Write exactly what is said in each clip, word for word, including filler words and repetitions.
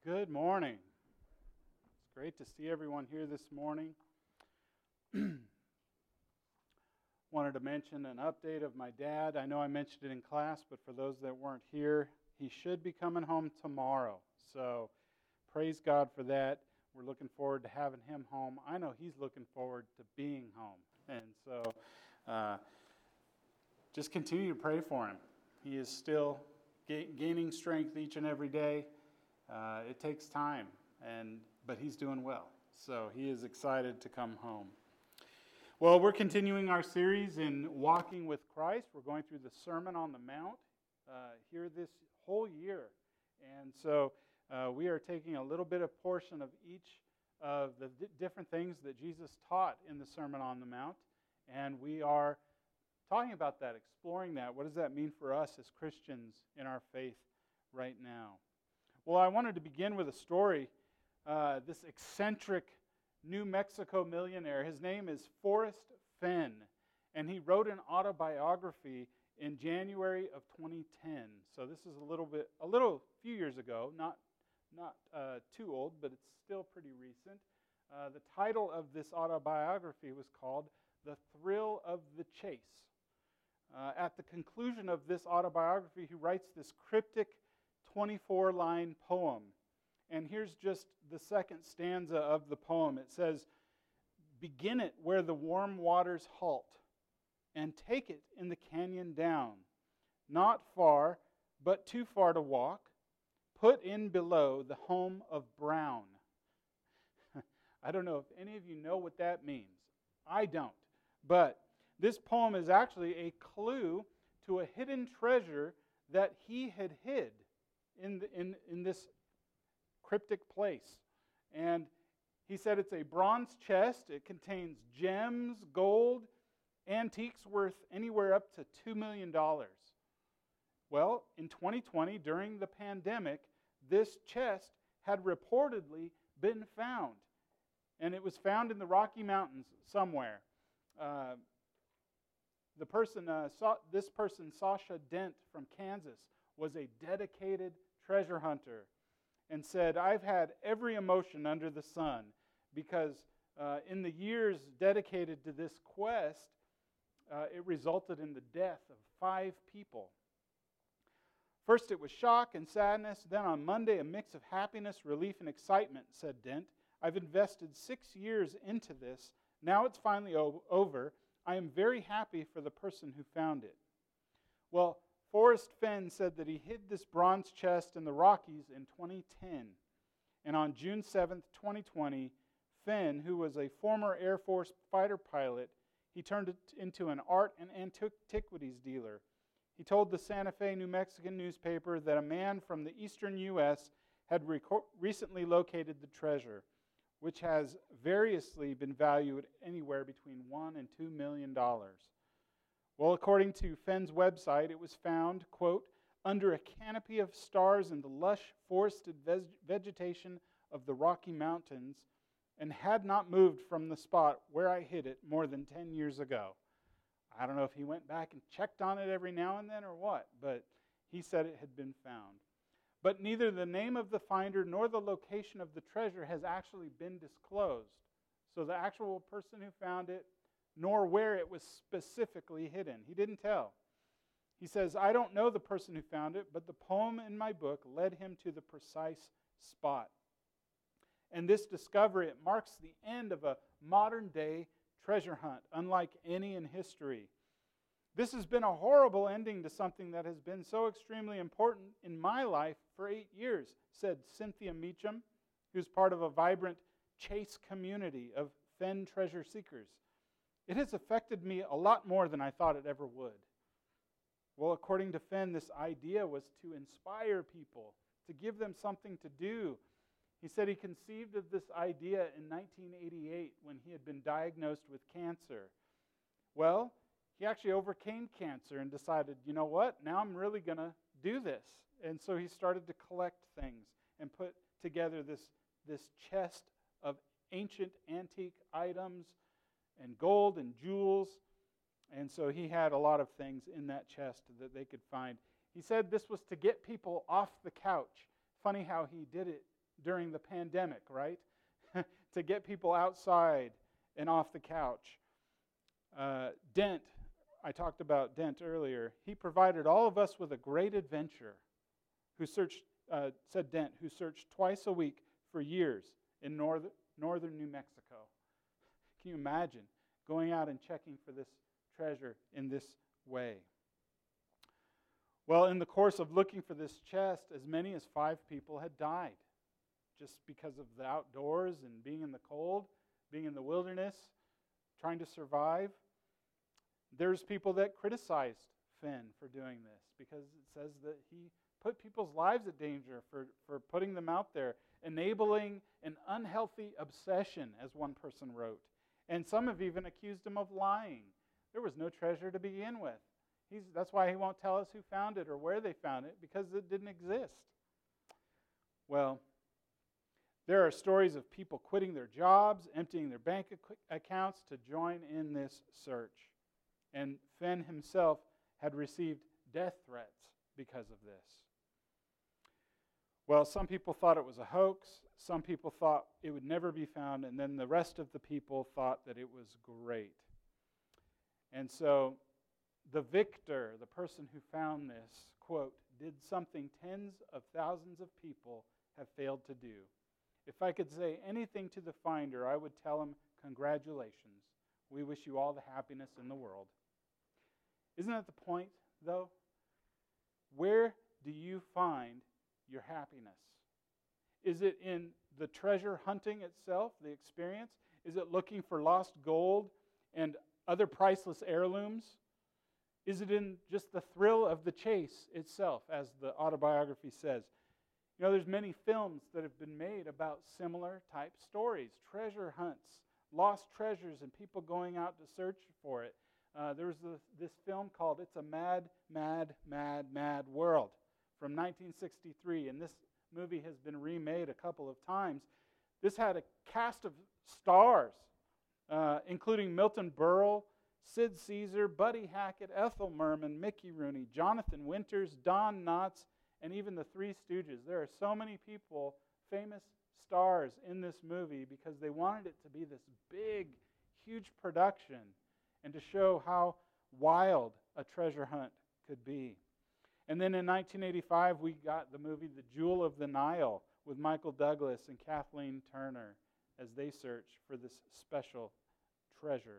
Good morning. It's great to see everyone here this morning. Wanted to mention an update of my dad. I know I mentioned it in class, but for those that weren't here, he should be coming home tomorrow. So praise God for that. We're looking forward to having him home. I know he's looking forward to being home. And so uh, just continue to pray for him. He is still ga- gaining strength each and every day. Uh, it takes time, and but he's doing well. So he is excited to come home. Well, we're continuing our series in Walking with Christ. We're going through the Sermon on the Mount uh, here this whole year. And so uh, we are taking a little bit of portion of each of the d- different things that Jesus taught in the Sermon on the Mount. And we are talking about that, exploring that. What does that mean for us as Christians in our faith right now? Well, I wanted to begin with a story. Uh, this eccentric New Mexico millionaire, his name is Forrest Fenn, and he wrote an autobiography in January of twenty ten. So this is a little bit, a little few years ago, not not uh, too old, but it's still pretty recent. Uh, the title of this autobiography was called "The Thrill of the Chase." Uh, at the conclusion of this autobiography, he writes this cryptic twenty-four line poem. And here's just the second stanza of the poem. It says, "Begin it where the warm waters halt, and take it in the canyon down. Not far, but too far to walk. Put in below the home of Brown." I don't know if any of you know what that means. I don't. But this poem is actually a clue to a hidden treasure that he had hid in the, in in this cryptic place. And he said it's a bronze chest. It contains gems, gold, antiques worth anywhere up to two million dollars. Well, in twenty twenty, during the pandemic, this chest had reportedly been found. And it was found in the Rocky Mountains somewhere. Uh, the person, uh, saw, this person, Sasha Dent from Kansas, was a dedicated treasure hunter and said, "I've had every emotion under the sun because uh, in the years dedicated to this quest, uh, it resulted in the death of five people. First it was shock and sadness, then on Monday a mix of happiness, relief, and excitement," said Dent. "I've invested six years into this. Now it's finally o- over. I am very happy for the person who found it." Well, Forrest Fenn said that he hid this bronze chest in the Rockies in twenty ten. And on June seventh, twenty twenty, Fenn, who was a former Air Force fighter pilot, he turned it into an art and antiquities dealer. He told the Santa Fe, New Mexican newspaper that a man from the eastern U S had reco- recently located the treasure, which has variously been valued anywhere between one and two million dollars. Well, according to Fenn's website, it was found, quote, "under a canopy of stars in the lush forested veg- vegetation of the Rocky Mountains, and had not moved from the spot where I hid it more than ten years ago." I don't know if he went back and checked on it every now and then or what, but he said it had been found. But neither the name of the finder nor the location of the treasure has actually been disclosed. So the actual person who found it, nor where it was specifically hidden. He didn't tell. He says, "I don't know the person who found it, but the poem in my book led him to the precise spot." And this discovery, it marks the end of a modern-day treasure hunt, unlike any in history. "This has been a horrible ending to something that has been so extremely important in my life for eight years, said Cynthia Meacham, who's part of a vibrant chase community of Fenn treasure seekers. "It has affected me a lot more than I thought it ever would." Well, according to Fenn, this idea was to inspire people, to give them something to do. He said he conceived of this idea in nineteen eighty-eight when he had been diagnosed with cancer. Well, he actually overcame cancer and decided, you know what, now I'm really going to do this. And so he started to collect things and put together this, this chest of ancient antique items and gold and jewels. And so he had a lot of things in that chest that they could find. He said this was to get people off the couch. Funny how he did it during the pandemic, right? To get people outside and off the couch. Uh, Dent, I talked about Dent earlier. He provided all of us with a great adventure. Who searched, uh, said Dent, who searched twice a week for years in northern, northern New Mexico. Can you imagine going out and checking for this treasure in this way? Well, in the course of looking for this chest, as many as five people had died just because of the outdoors and being in the cold, being in the wilderness, trying to survive. There's people that criticized Finn for doing this because it says that he put people's lives at danger for, for putting them out there, enabling an unhealthy obsession, as one person wrote. And some have even accused him of lying. There was no treasure to begin with. He's, that's why he won't tell us who found it or where they found it, because it didn't exist. Well, there are stories of people quitting their jobs, emptying their bank ac- accounts to join in this search. And Fenn himself had received death threats because of this. Well, some people thought it was a hoax. Some people thought it would never be found. And then the rest of the people thought that it was great. And so the victor, the person who found this, quote, did something tens of thousands of people have failed to do. If I could say anything to the finder, I would tell him, congratulations. We wish you all the happiness in the world. Isn't that the point, though? Where do you find your happiness? Is it in the treasure hunting itself, the experience? Is it looking for lost gold and other priceless heirlooms? Is it in just the thrill of the chase itself, as the autobiography says? You know, there's many films that have been made about similar type stories, treasure hunts, lost treasures, and people going out to search for it. Uh, there was this, this film called It's a Mad, Mad, Mad, Mad World from nineteen sixty-three, and this movie has been remade a couple of times. This had a cast of stars, uh, including Milton Berle, Sid Caesar, Buddy Hackett, Ethel Merman, Mickey Rooney, Jonathan Winters, Don Knotts, and even the Three Stooges. There are so many people, famous stars in this movie because they wanted it to be this big, huge production and to show how wild a treasure hunt could be. And then in nineteen eighty-five, we got the movie The Jewel of the Nile with Michael Douglas and Kathleen Turner as they search for this special treasure.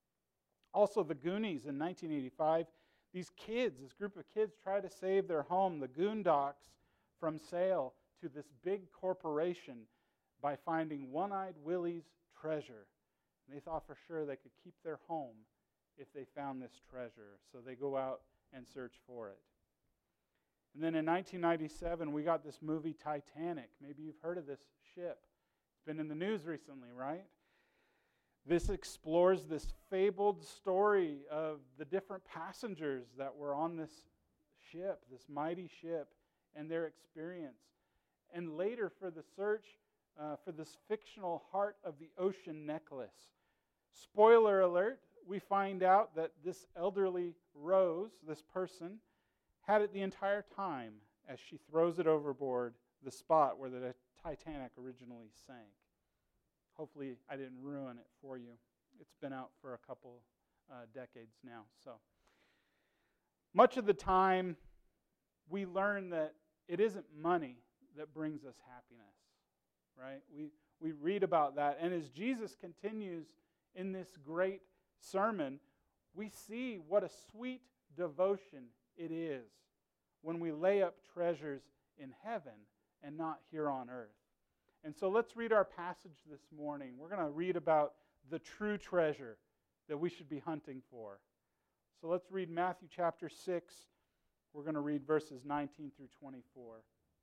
Also, The Goonies in nineteen eighty-five. These kids, this group of kids, try to save their home, the Goondocks, from sale to this big corporation by finding One-Eyed Willie's treasure. And they thought for sure they could keep their home if they found this treasure. So they go out and search for it. And then in nineteen ninety-seven, we got this movie Titanic. Maybe you've heard of this ship. It's been in the news recently, right? This explores this fabled story of the different passengers that were on this ship, this mighty ship, and their experience. And later for the search uh, for this fictional Heart of the Ocean necklace. Spoiler alert, we find out that this elderly Rose, this person, had it the entire time as she throws it overboard, the spot where the Titanic originally sank. Hopefully I didn't ruin it for you. It's been out for a couple uh, decades now. So much of the time, we learn that it isn't money that brings us happiness, right? We, we read about that. And as Jesus continues in this great sermon, we see what a sweet devotion it is when we lay up treasures in heaven and not here on earth. And so let's read our passage this morning. We're going to read about the true treasure that we should be hunting for. So let's read Matthew chapter six. We're going to read verses nineteen through twenty-four.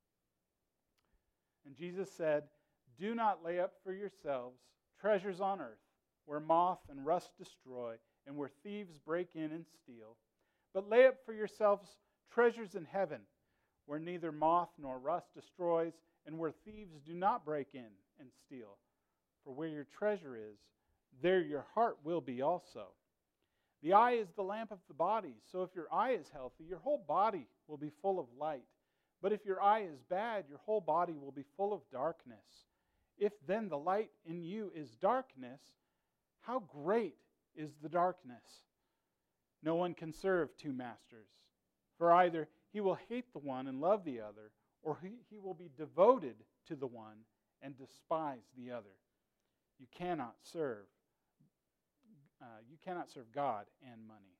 And Jesus said, "Do not lay up for yourselves treasures on earth, where moth and rust destroy, and where thieves break in and steal. But lay up for yourselves treasures in heaven, where neither moth nor rust destroys, and where thieves do not break in and steal. For where your treasure is, there your heart will be also. The eye is the lamp of the body, so if your eye is healthy, your whole body will be full of light. But if your eye is bad, your whole body will be full of darkness. If then the light in you is darkness, how great is the darkness? No one can serve two masters, for either he will hate the one and love the other, or he, he will be devoted to the one and despise the other. You cannot serve. Uh, you cannot serve God and money.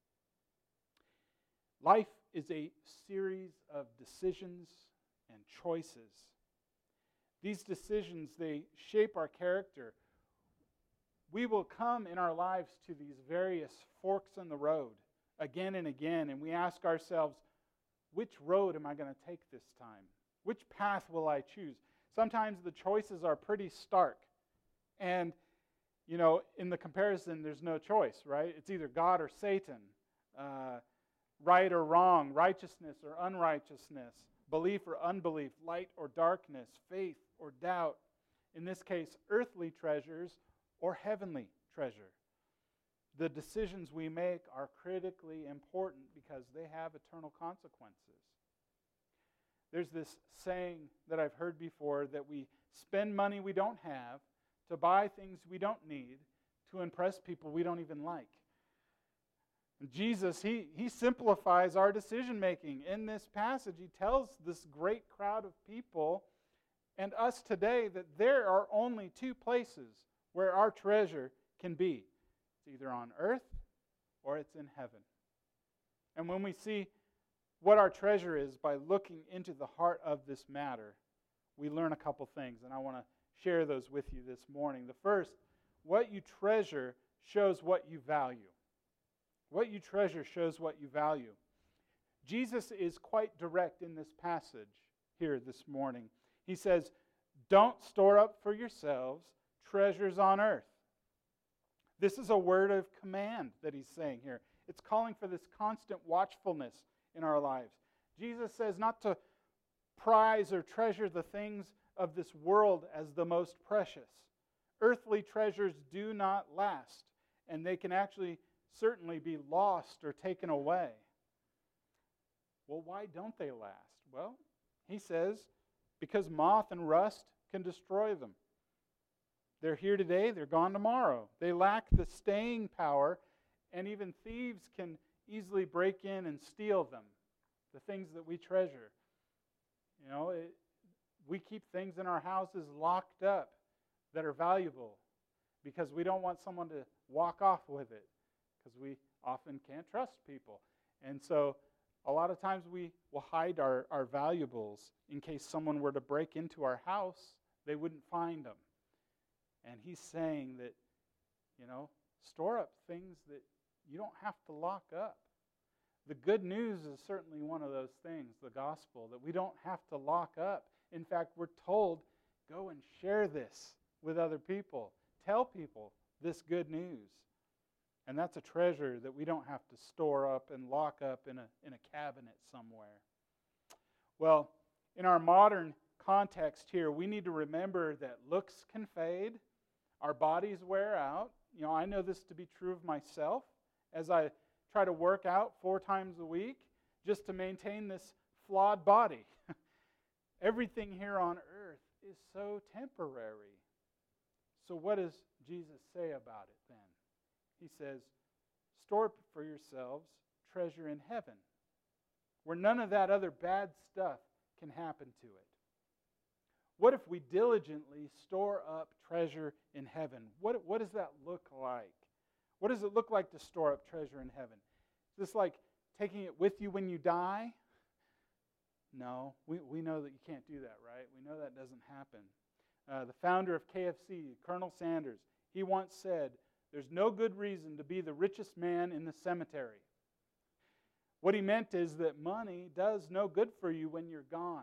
Life is a series of decisions and choices. These decisions, they shape our character. We will come in our lives to these various forks in the road again and again, and we ask ourselves, which road am I going to take this time? Which path will I choose? Sometimes the choices are pretty stark. And, you know, in the comparison, there's no choice, right? It's either God or Satan, uh, right or wrong, righteousness or unrighteousness, belief or unbelief, light or darkness, faith or doubt. In this case, earthly treasures or heavenly treasure. The decisions we make are critically important because they have eternal consequences. There's this saying that I've heard before that we spend money we don't have to buy things we don't need to impress people we don't even like. And Jesus, he, he simplifies our decision making. In this passage, he tells this great crowd of people and us today that there are only two places where our treasure can be. It's either on earth or it's in heaven. And when we see what our treasure is by looking into the heart of this matter, we learn a couple things, and I want to share those with you this morning. The first, what you treasure shows what you value. What you treasure shows what you value. Jesus is quite direct in this passage here this morning. He says, don't store up for yourselves treasures on earth. This is a word of command that he's saying here. It's calling for this constant watchfulness in our lives. Jesus says not to prize or treasure the things of this world as the most precious. Earthly treasures do not last, and they can actually certainly be lost or taken away. Well, why don't they last? Well, he says, because moth and rust can destroy them. They're here today, they're gone tomorrow. They lack the staying power, and even thieves can easily break in and steal them, the things that we treasure. You know, it, we keep things in our houses locked up that are valuable because we don't want someone to walk off with it, because we often can't trust people. And so a lot of times we will hide our, our valuables in case someone were to break into our house, they wouldn't find them. And he's saying that, you know, store up things that you don't have to lock up. The good news is certainly one of those things, the gospel, that we don't have to lock up. In fact, we're told, go and share this with other people. Tell people this good news. And that's a treasure that we don't have to store up and lock up in a, in a cabinet somewhere. Well, in our modern context here, we need to remember that looks can fade, our bodies wear out. You know, I know this to be true of myself as I try to work out four times a week just to maintain this flawed body. Everything here on earth is so temporary. So what does Jesus say about it then? He says, store up for yourselves treasure in heaven, where none of that other bad stuff can happen to it. What if we diligently store up treasure in heaven? What, what does that look like? What does it look like to store up treasure in heaven? Is this like taking it with you when you die? No, we, we know that you can't do that, right? We know that doesn't happen. Uh, the founder of K F C, Colonel Sanders, he once said, there's no good reason to be the richest man in the cemetery. What he meant is that money does no good for you when you're gone.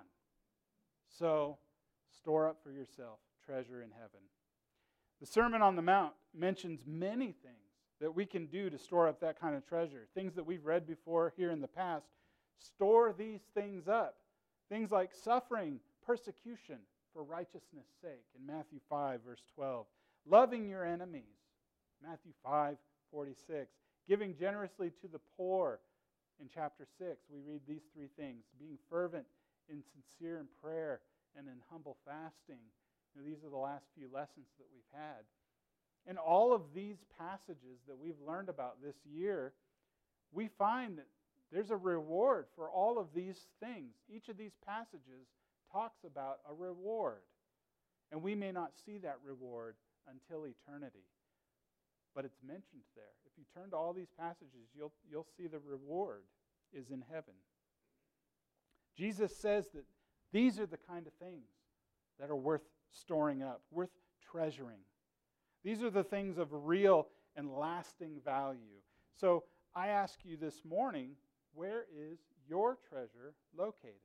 So, store up for yourself treasure in heaven. The Sermon on the Mount mentions many things that we can do to store up that kind of treasure. Things that we've read before here in the past. Store these things up. Things like suffering, persecution for righteousness' sake in Matthew five, verse twelve. Loving your enemies, Matthew five, forty-six. Giving generously to the poor in chapter six. We read these three things. Being fervent in sincere in prayer and in humble fasting. You know, these are the last few lessons that we've had. And all of these passages that we've learned about this year, we find that there's a reward for all of these things. Each of these passages talks about a reward. And we may not see that reward until eternity. But it's mentioned there. If you turn to all these passages, you'll, you'll see the reward is in heaven. Jesus says that these are the kind of things that are worth storing up, worth treasuring. These are the things of real and lasting value. So I ask you this morning, where is your treasure located?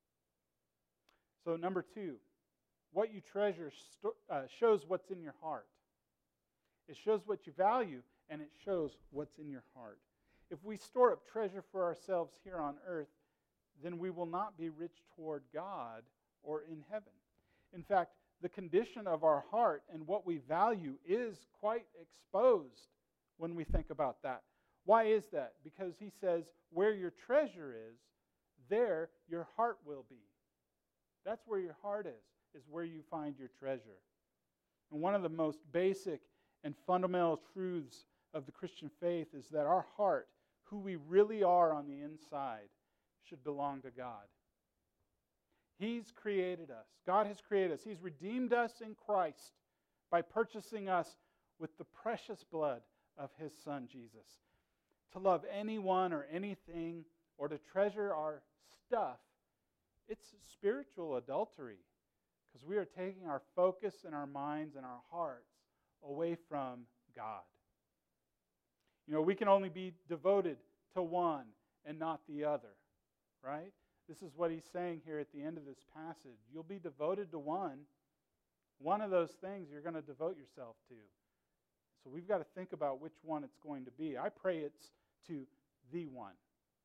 So number two, what you treasure sto- uh, shows what's in your heart. It shows what you value, and it shows what's in your heart. If we store up treasure for ourselves here on earth, then we will not be rich toward God or in heaven. In fact, the condition of our heart and what we value is quite exposed when we think about that. Why is that? Because he says, where your treasure is, there your heart will be. That's where your heart is, is where you find your treasure. And one of the most basic and fundamental truths of the Christian faith is that our heart, who we really are on the inside, should belong to God. He's created us. God has created us. He's redeemed us in Christ by purchasing us with the precious blood of His Son, Jesus. To love anyone or anything or to treasure our stuff, it's spiritual adultery because we are taking our focus and our minds and our hearts away from God. You know, we can only be devoted to one and not the other, right? This is what he's saying here at the end of this passage. You'll be devoted to one. One of those things you're going to devote yourself to. So we've got to think about which one it's going to be. I pray it's to the one.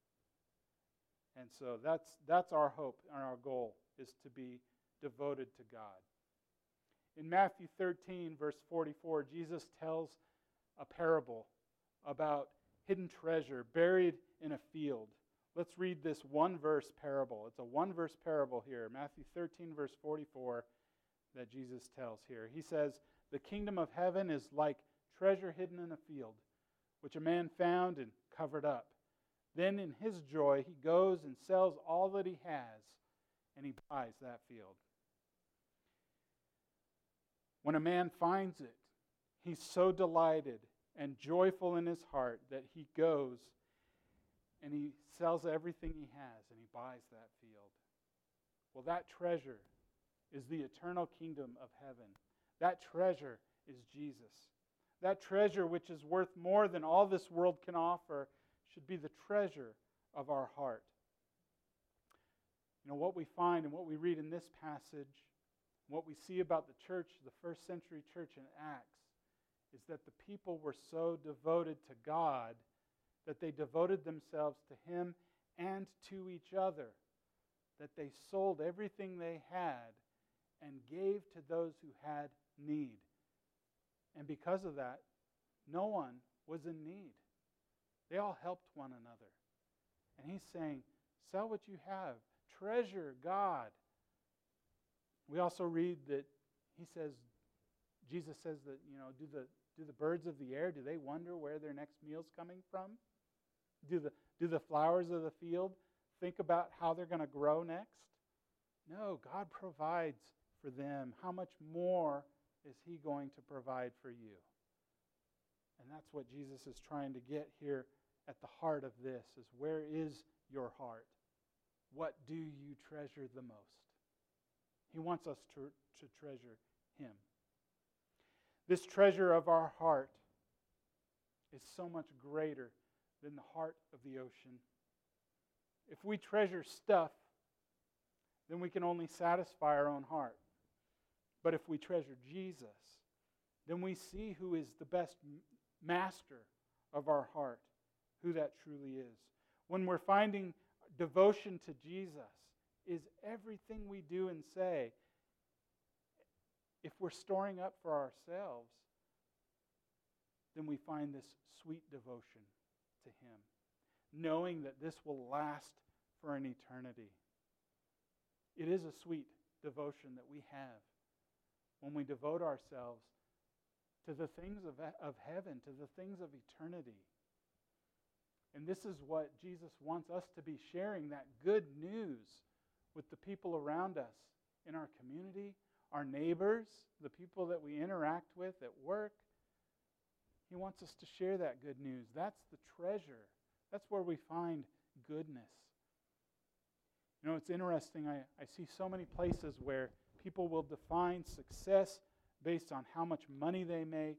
And so that's that's our hope and our goal, is to be devoted to God. In Matthew thirteen, verse forty-four, Jesus tells a parable about hidden treasure buried in a field. Let's read this one verse parable. It's a one verse parable here. Matthew thirteen, verse forty-four, that Jesus tells here. He says, "The kingdom of heaven is like treasure hidden in a field, which a man found and covered up. Then in his joy he goes and sells all that he has, and he buys that field." When a man finds it, he's so delighted and joyful in his heart that he goes and he sells everything he has and he buys that field. Well, that treasure is the eternal kingdom of heaven. That treasure is Jesus. That treasure, which is worth more than all this world can offer, should be the treasure of our heart. You know, what we find and what we read in this passage, what we see about the church, the first century church in Acts, is that the people were so devoted to God that they devoted themselves to Him and to each other, that they sold everything they had and gave to those who had need. And because of that, no one was in need. They all helped one another. And he's saying, sell what you have. Treasure God. We also read that he says, Jesus says that, you know, do the do the birds of the air, do they wonder where their next meal's coming from? Do the do the flowers of the field think about how they're going to grow next? No, God provides for them. How much more is He going to provide for you? And that's what Jesus is trying to get here at the heart of this, is where is your heart? What do you treasure the most? He wants us to, to treasure Him. This treasure of our heart is so much greater than the heart of the ocean. If we treasure stuff, then we can only satisfy our own heart. But if we treasure Jesus, then we see who is the best master of our heart, who that truly is. When we're finding devotion to Jesus, is everything we do and say. If we're storing up for ourselves, then we find this sweet devotion to Him, knowing that this will last for an eternity. It is a sweet devotion that we have when we devote ourselves to the things of, of heaven, to the things of eternity. And this is what Jesus wants us to be sharing, that good news with the people around us in our community, our neighbors, the people that we interact with at work. He wants us to share that good news. That's the treasure. That's where we find goodness. You know, it's interesting. I, I see so many places where people will define success based on how much money they make,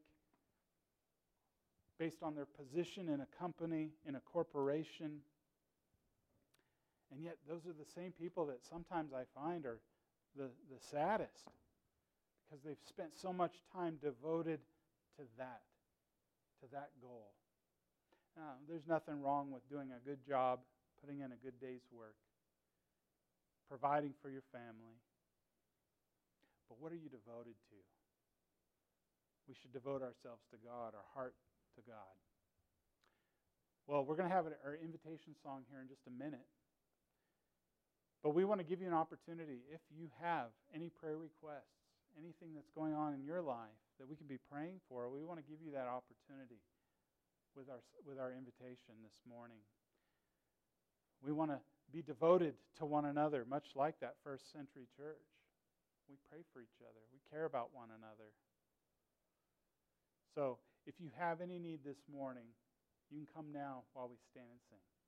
based on their position in a company, in a corporation. And yet those are the same people that sometimes I find are the, the saddest, because they've spent so much time devoted to that, to that goal. Now, there's nothing wrong with doing a good job, putting in a good day's work, providing for your family. But what are you devoted to? We should devote ourselves to God, our heart to God. Well, we're going to have our invitation song here in just a minute. But we want to give you an opportunity, if you have any prayer requests, anything that's going on in your life that we can be praying for, we want to give you that opportunity with our, with our invitation this morning. We want to be devoted to one another, much like that first century church. We pray for each other. We care about one another. So, if you have any need this morning, you can come now while we stand and sing.